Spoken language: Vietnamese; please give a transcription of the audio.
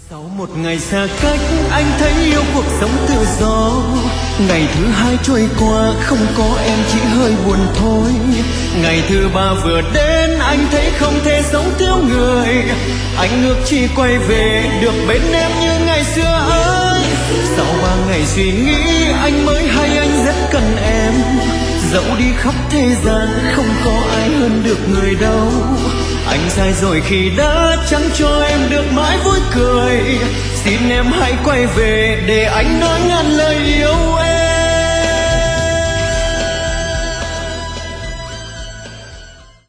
Sau một ngày xa cách, anh thấy yêu cuộc sống tự do. Ngày thứ hai trôi qua, không có em chỉ hơi buồn thôi. Ngày thứ ba vừa đến, anh thấy không thể sống thiếu người. Anh ước chỉ quay về được bên em như ngày xưa ấy. Sau 3 ngày suy nghĩ, anh mới hay anh rất cần em. Dẫu đi khắp thế gian, không có ai hơn được người đâu. Anh sai rồi khi đã chẳng cho em được mãi vui cười. Xin em hãy quay về để anh nói ngàn lời yêu em.